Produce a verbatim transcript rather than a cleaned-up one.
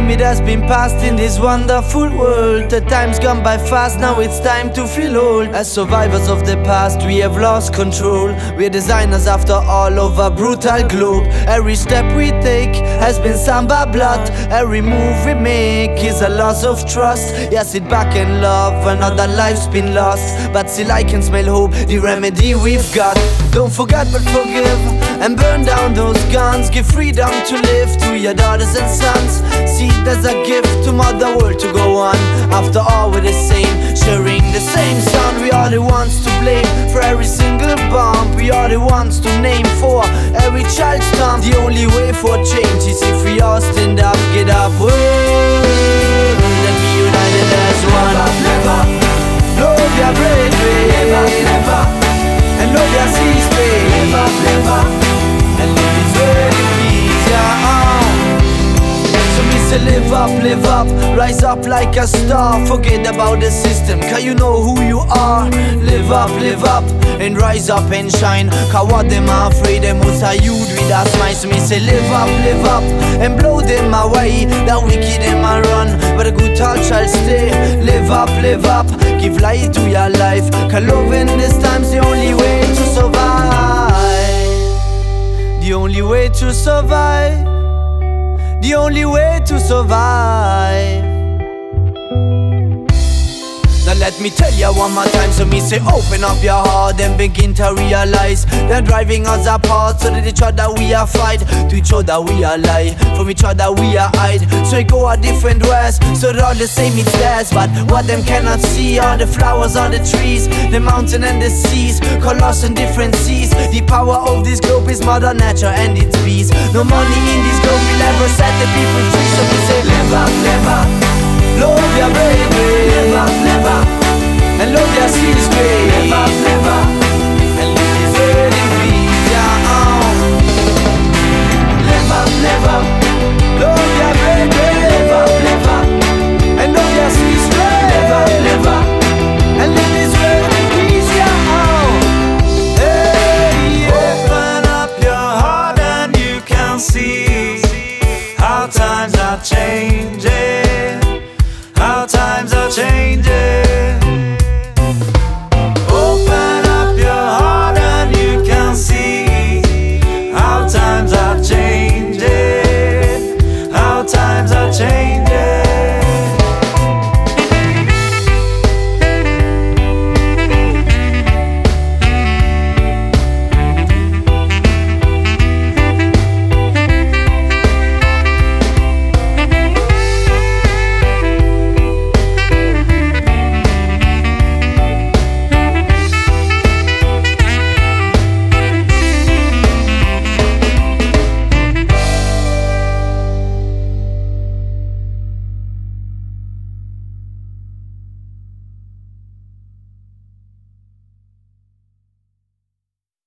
limit has been passed in this wonderful world. The time's gone by fast, now it's time to feel old. As survivors of the past, we have lost control. We're designers after all of a brutal globe. Every step we take has been samba blood. Every move we make is a loss of trust. Yeah, sit back and love, another life's been lost. But still I can smell hope, the remedy we've got. Don't forget but forgive, and burn down those guns. Give freedom to live to your daughters and sons. See it as a gift to mother world to go on. After all we're the same, sharing the same sound. We are the ones to blame for every single bomb. We are the ones to name for every child's storm. The only way for change is if we all stand up, get up, world, and be united as one. Never, never, love your bravery, never, never, and love your sea space, never, never, and live this world in peace, yeah. So me say live up, live up, rise up like a star. Forget about the system, cause you know who you are. Live up, live up, and rise up and shine. Cause what them are afraid, them was a youth with a smile. So me say live up, live up, and blow them away. The wicked them a run, but a good heart shall stay. Live up, live up, give light to your life. Cause love in this time's the only way to survive. The only way to survive. The only way to survive. Now let me tell you one more time, so me say open up your heart and begin to realize they're driving us apart, so that each other we are fight, to each other we are lie, from each other we are hide. So we go our different ways, so they're all the same, it's theirs. But what them cannot see are the flowers on the trees, the mountain and the seas, colors and different seas. The power of this globe is mother nature and its bees. No money in this globe will ever set the people free. So we say live up, live up, love your bravery, never, never, and love your seas great, never, never, and live this world in peace, yeah. never, never, Love your bravery, never, never, and love your seas never, great, never, and live this world in peace, yeah. Hey, yeah. Open up your heart and you can see how times are changing, how times are changing.